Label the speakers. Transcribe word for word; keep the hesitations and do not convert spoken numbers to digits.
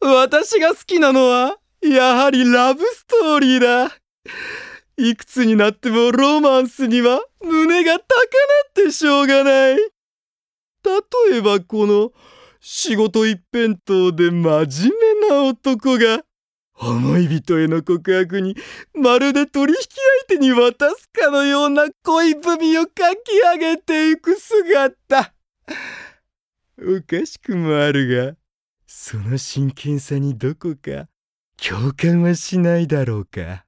Speaker 1: 私が好きなのはやはりラブストーリーだ。いくつになってもロマンスには胸が高鳴ってしょうがない。例えばこの仕事一辺倒で真面目な男が思い人への告白にまるで取引相手に渡すかのような恋文を書き上げていく姿。おかしくもあるが、その真剣さにどこか共感はしないだろうか。